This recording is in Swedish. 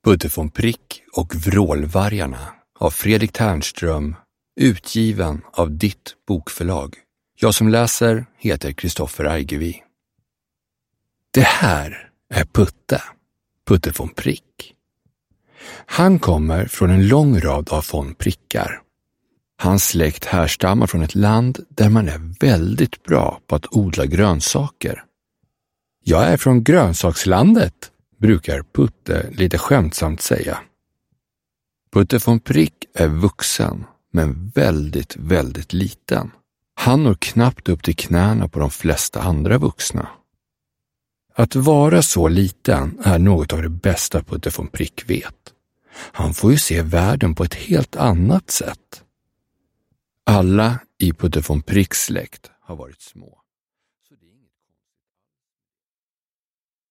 Putte von Prick och Vrålvargarna av Fredrik Ternström, utgiven av Ditt bokförlag. Jag som läser heter Kristoffer Argevi. Det här är Putte von Prick. Han kommer från en lång rad av von Prickar. Hans släkt härstammar från ett land där man är väldigt bra på att odla grönsaker. Jag är från grönsakslandet, brukar Putte lite skämtsamt säga. Putte von Prick är vuxen, men väldigt, väldigt liten. Han når knappt upp till knäna på de flesta andra vuxna. Att vara så liten är något av det bästa Putte von Prick vet. Han får ju se världen på ett helt annat sätt. Alla i Putte von Pricks släkt har varit små.